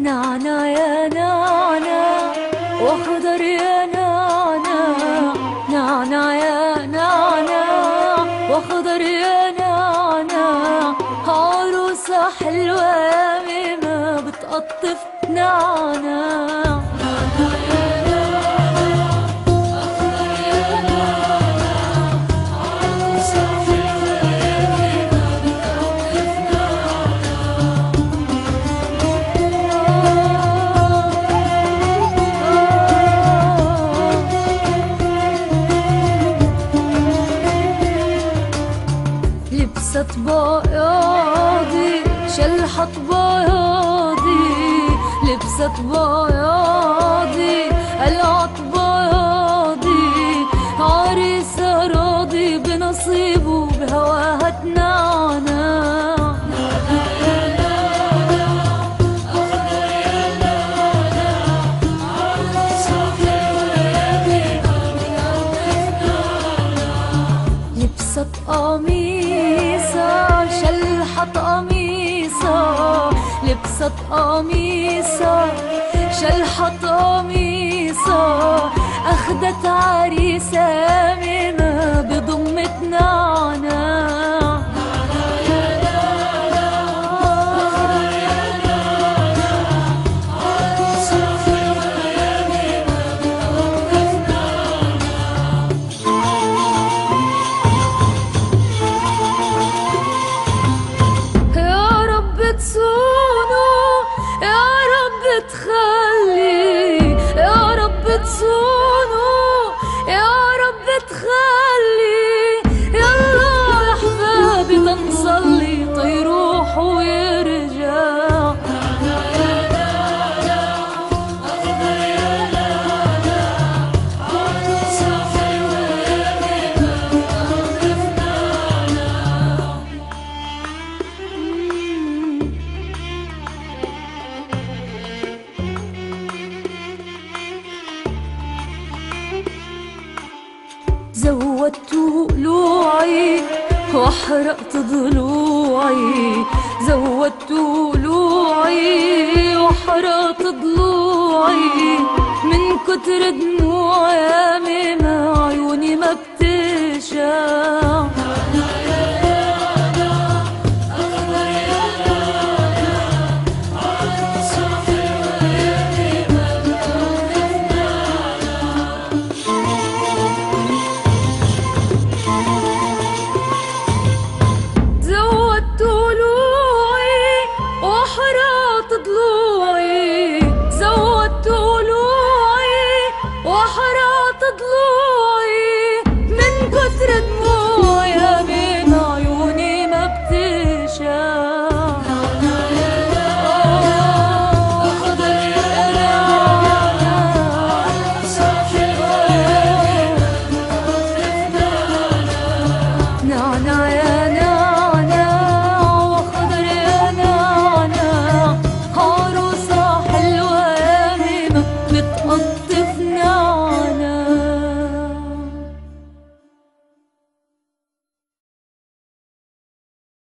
نعناع يا نعناع واخضر يا نعناع، نعناع يا نعناع واخضر يا نعناع، عروسة حلوة يا ما بتقطف نعناع. لبست بياضي شلحت بياضي، لبست بياضي قلعت بياضي، عريسة راضي بنصيبه بهواها تنعنع. لبست قميصة شلحت قميصة، لبست قميصة شلحت قميصة، أخدت عريسة مما بضمة نعناع. تصونوا يا رب تخلي، يا رب تصونوا يا رب تخلي، يلا يا احبابي تنصلي طيروح ويرجع. زودت ضلوعي واحرقت ضلوعي، زودت ضلوعي واحرقت ضلوعي، من كتر دموعي يا ماما عيوني ما بتشع. زودت ضلوعي واحرقت ضلوعي، من كتر